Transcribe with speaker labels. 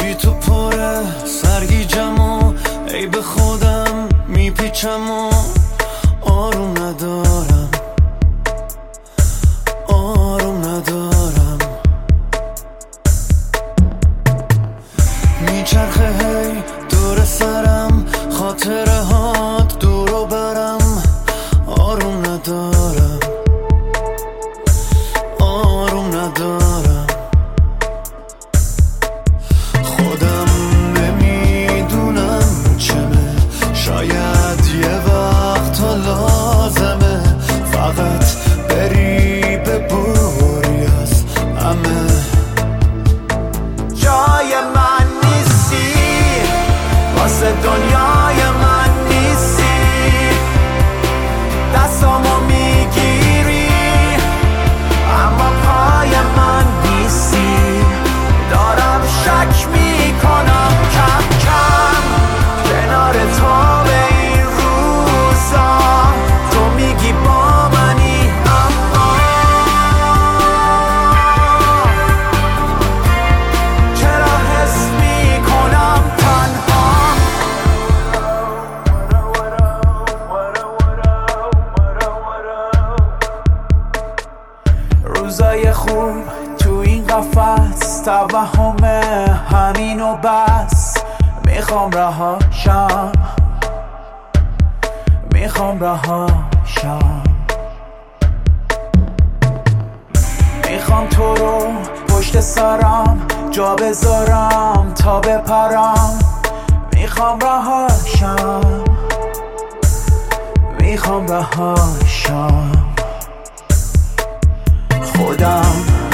Speaker 1: بی تو پره سرگیجم و ای به خودم میپیچم و آروم ندارم، آروم ندارم. میچرخه هی دور سرم خاطره هات دورو برم، آروم ندارم، آروم ندارم. خودم نمیدونم چمه، شاید یه وقت لازمه فقط بری ببوری از همه. جای من نیستی واسه دنیای من نیستی، دستامو میگیری اما پای من نیستی. دارم شک میکنم کم کم کنار تو به این روزا، تو میگی با منی اما چرا حس میکنم تنها. روزای خوب تو این قفس توهمه همین و بس، میخوام رهاشم، میخوام رهاشم. میخوام تو رو پشت سرم جا بذارم تا بپرم، میخوام رهاشم، میخوام رهاشم. خودم